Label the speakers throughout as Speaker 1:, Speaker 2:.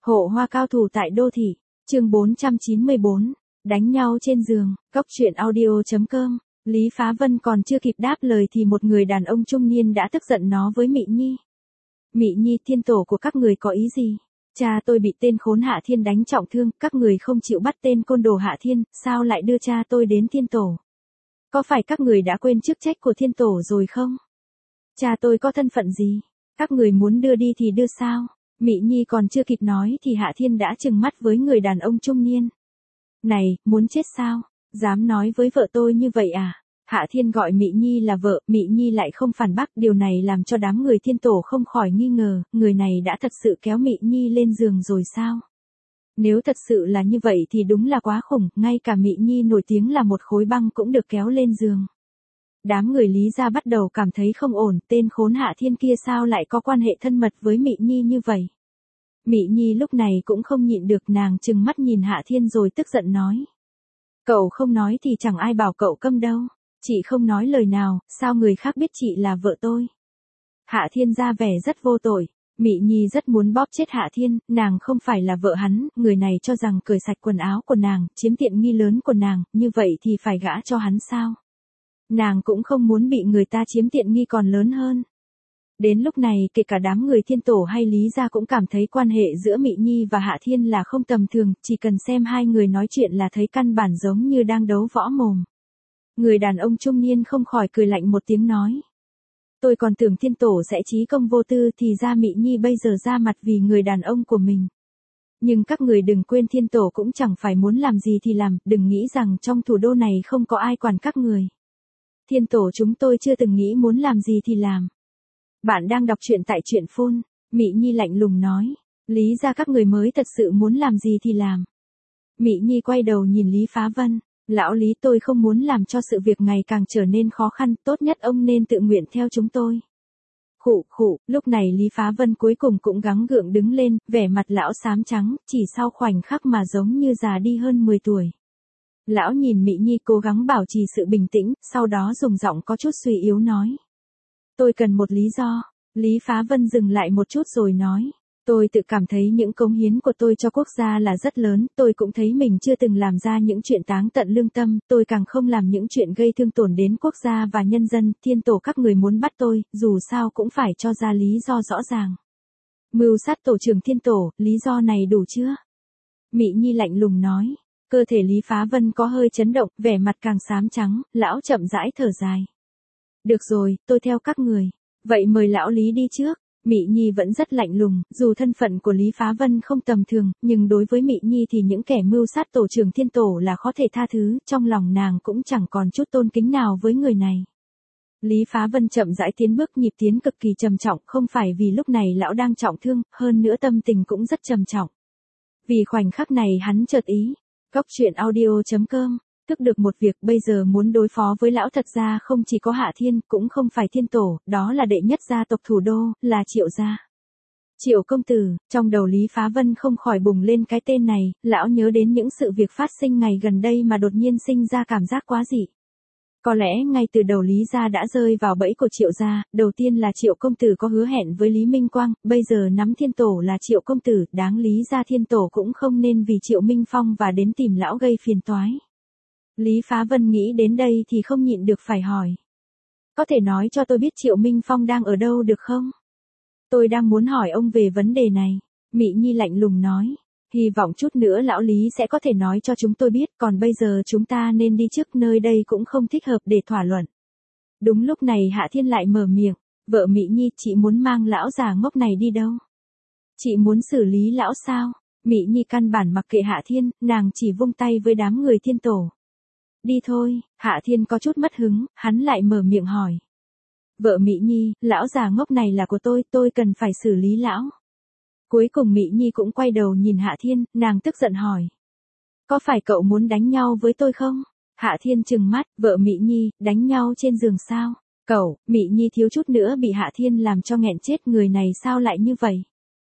Speaker 1: Hộ hoa cao thủ tại đô thị, chương 494, đánh nhau trên giường, Cốc truyện audio.com. Lý Phá Vân còn chưa kịp đáp lời thì một người đàn ông trung niên đã tức giận nó với Mị Nhi. Mị Nhi, thiên tổ của các người có ý gì? Cha tôi bị tên khốn Hạ Thiên đánh trọng thương, các người không chịu bắt tên côn đồ Hạ Thiên, sao lại đưa cha tôi đến thiên tổ? Có phải các người đã quên chức trách của thiên tổ rồi không? Cha tôi có thân phận gì? Các người muốn đưa đi thì đưa sao? Mị Nhi còn chưa kịp nói thì Hạ Thiên đã trừng mắt với người đàn ông trung niên. Này, muốn chết sao? Dám nói với vợ tôi như vậy à? Hạ Thiên gọi Mị Nhi là vợ, Mị Nhi lại không phản bác, điều này làm cho đám người thiên tổ không khỏi nghi ngờ, người này đã thật sự kéo Mị Nhi lên giường rồi sao? Nếu thật sự là như vậy thì đúng là quá khủng, ngay cả Mị Nhi nổi tiếng là một khối băng cũng được kéo lên giường. Đám người Lý gia bắt đầu cảm thấy không ổn, tên khốn Hạ Thiên kia sao lại có quan hệ thân mật với Mị Nhi như vậy? Mị Nhi lúc này cũng không nhịn được, nàng trừng mắt nhìn Hạ Thiên rồi tức giận nói. Cậu không nói thì chẳng ai bảo cậu câm đâu. Chị không nói lời nào, sao người khác biết chị là vợ tôi? Hạ Thiên ra vẻ rất vô tội. Mị Nhi rất muốn bóp chết Hạ Thiên, nàng không phải là vợ hắn, người này cho rằng cởi sạch quần áo của nàng, chiếm tiện nghi lớn của nàng, như vậy thì phải gả cho hắn sao? Nàng cũng không muốn bị người ta chiếm tiện nghi còn lớn hơn. Đến lúc này kể cả đám người thiên tổ hay Lý gia cũng cảm thấy quan hệ giữa Mị Nhi và Hạ Thiên là không tầm thường, chỉ cần xem hai người nói chuyện là thấy căn bản giống như đang đấu võ mồm. Người đàn ông trung niên không khỏi cười lạnh một tiếng nói. Tôi còn tưởng thiên tổ sẽ trí công vô tư thì ra Mị Nhi bây giờ ra mặt vì người đàn ông của mình. Nhưng các người đừng quên thiên tổ cũng chẳng phải muốn làm gì thì làm, đừng nghĩ rằng trong thủ đô này không có ai quản các người. Thiên tổ chúng tôi chưa từng nghĩ muốn làm gì thì làm. Bạn đang đọc truyện tại truyện phone, Mị Nhi lạnh lùng nói. Lý ra các người mới thật sự muốn làm gì thì làm. Mị Nhi quay đầu nhìn Lý Phá Vân. Lão Lý, tôi không muốn làm cho sự việc ngày càng trở nên khó khăn, tốt nhất ông nên tự nguyện theo chúng tôi. Khụ khụ, lúc này Lý Phá Vân cuối cùng cũng gắng gượng đứng lên, vẻ mặt lão xám trắng, chỉ sau khoảnh khắc mà giống như già đi hơn 10 tuổi. Lão nhìn Mị Nhi cố gắng bảo trì sự bình tĩnh, sau đó dùng giọng có chút suy yếu nói. Tôi cần một lý do. Lý Phá Vân dừng lại một chút rồi nói. Tôi tự cảm thấy những cống hiến của tôi cho quốc gia là rất lớn, tôi cũng thấy mình chưa từng làm ra những chuyện táng tận lương tâm, tôi càng không làm những chuyện gây thương tổn đến quốc gia và nhân dân, thiên tổ các người muốn bắt tôi, dù sao cũng phải cho ra lý do rõ ràng. Mưu sát tổ trưởng thiên tổ, lý do này đủ chưa? Mị Nhi lạnh lùng nói, cơ thể Lý Phá Vân có hơi chấn động, vẻ mặt càng xám trắng, lão chậm rãi thở dài. Được rồi, tôi theo các người, vậy mời lão Lý đi trước. Mị Nhi vẫn rất lạnh lùng, dù thân phận của Lý Phá Vân không tầm thường, nhưng đối với Mị Nhi thì những kẻ mưu sát tổ trưởng thiên tổ là khó thể tha thứ, trong lòng nàng cũng chẳng còn chút tôn kính nào với người này. Lý Phá Vân chậm rãi tiến bước, nhịp tiến cực kỳ trầm trọng, không phải vì lúc này lão đang trọng thương, hơn nữa tâm tình cũng rất trầm trọng. Vì khoảnh khắc này hắn chợt ý, Cốc truyện audio.com. Tức được một việc, bây giờ muốn đối phó với lão thật ra không chỉ có Hạ Thiên, cũng không phải thiên tổ, đó là đệ nhất gia tộc thủ đô, là Triệu gia. Triệu công tử, trong đầu Lý Phá Vân không khỏi bùng lên cái tên này, lão nhớ đến những sự việc phát sinh ngày gần đây mà đột nhiên sinh ra cảm giác quá dị. Có lẽ ngay từ đầu Lý gia đã rơi vào bẫy của Triệu gia, đầu tiên là Triệu công tử có hứa hẹn với Lý Minh Quang, bây giờ nắm thiên tổ là Triệu công tử, đáng lý ra thiên tổ cũng không nên vì Triệu Minh Phong và đến tìm lão gây phiền toái. Lý Phá Vân nghĩ đến đây thì không nhịn được phải hỏi. Có thể nói cho tôi biết Triệu Minh Phong đang ở đâu được không? Tôi đang muốn hỏi ông về vấn đề này. Mị Nhi lạnh lùng nói. Hy vọng chút nữa lão Lý sẽ có thể nói cho chúng tôi biết, còn bây giờ chúng ta nên đi trước, nơi đây cũng không thích hợp để thỏa luận. Đúng lúc này Hạ Thiên lại mở miệng. Vợ Mị Nhi, chị muốn mang lão già ngốc này đi đâu? Chị muốn xử lý lão sao? Mị Nhi căn bản mặc kệ Hạ Thiên, nàng chỉ vung tay với đám người thiên tổ. Đi thôi, Hạ Thiên có chút mất hứng, hắn lại mở miệng hỏi. Vợ Mị Nhi, lão già ngốc này là của tôi cần phải xử lý lão. Cuối cùng Mị Nhi cũng quay đầu nhìn Hạ Thiên, nàng tức giận hỏi. Có phải cậu muốn đánh nhau với tôi không? Hạ Thiên trừng mắt, vợ Mị Nhi, đánh nhau trên giường sao? Cậu, Mị Nhi thiếu chút nữa bị Hạ Thiên làm cho nghẹn chết, người này sao lại như vậy?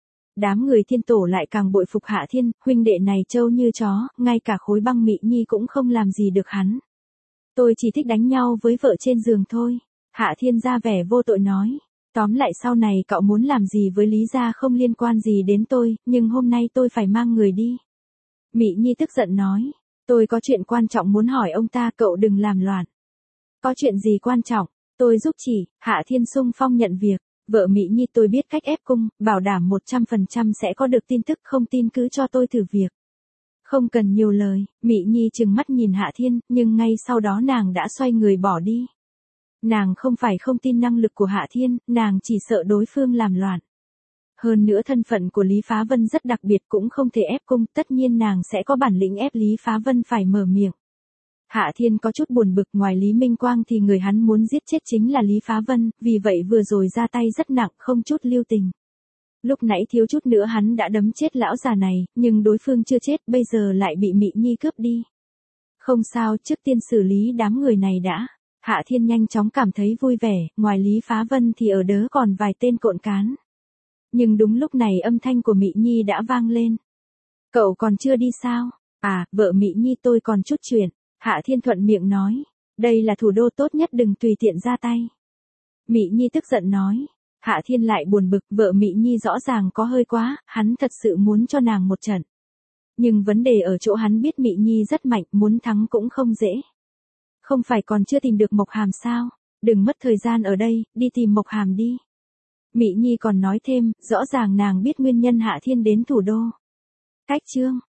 Speaker 1: Đám người thiên tổ lại càng bội phục Hạ Thiên, huynh đệ này trâu như chó, ngay cả khối băng Mị Nhi cũng không làm gì được hắn. Tôi chỉ thích đánh nhau với vợ trên giường thôi. Hạ Thiên ra vẻ vô tội nói. Tóm lại sau này cậu muốn làm gì với Lý gia không liên quan gì đến tôi, nhưng hôm nay tôi phải mang người đi. Mị Nhi tức giận nói, tôi có chuyện quan trọng muốn hỏi ông ta, cậu đừng làm loạn. Có chuyện gì quan trọng? Tôi giúp chỉ. Hạ Thiên xung phong nhận việc. Vợ Mị Nhi, tôi biết cách ép cung, bảo đảm 100% sẽ có được tin tức, không tin cứ cho tôi thử việc. Không cần nhiều lời. Mị Nhi trừng mắt nhìn Hạ Thiên, nhưng ngay sau đó nàng đã xoay người bỏ đi. Nàng không phải không tin năng lực của Hạ Thiên, nàng chỉ sợ đối phương làm loạn. Hơn nữa thân phận của Lý Phá Vân rất đặc biệt, cũng không thể ép cung, tất nhiên nàng sẽ có bản lĩnh ép Lý Phá Vân phải mở miệng. Hạ Thiên có chút buồn bực, ngoài Lý Minh Quang thì người hắn muốn giết chết chính là Lý Phá Vân, vì vậy vừa rồi ra tay rất nặng, không chút lưu tình. Lúc nãy thiếu chút nữa hắn đã đấm chết lão già này, nhưng đối phương chưa chết, bây giờ lại bị Mị Nhi cướp đi. Không sao, trước tiên xử lý đám người này đã. Hạ Thiên nhanh chóng cảm thấy vui vẻ, ngoài Lý Phá Vân thì ở đớ còn vài tên cộn cán. Nhưng đúng lúc này âm thanh của Mị Nhi đã vang lên. Cậu còn chưa đi sao? À, vợ Mị Nhi, tôi còn chút chuyện. Hạ Thiên thuận miệng nói. Đây là thủ đô, tốt nhất đừng tùy tiện ra tay. Mị Nhi tức giận nói. Hạ Thiên lại buồn bực, vợ Mị Nhi rõ ràng có hơi quá, hắn thật sự muốn cho nàng một trận. Nhưng vấn đề ở chỗ hắn biết Mị Nhi rất mạnh, muốn thắng cũng không dễ. Không phải còn chưa tìm được Mộc Hàm sao? Đừng mất thời gian ở đây, đi tìm Mộc Hàm đi. Mị Nhi còn nói thêm, rõ ràng nàng biết nguyên nhân Hạ Thiên đến thủ đô. Cách chương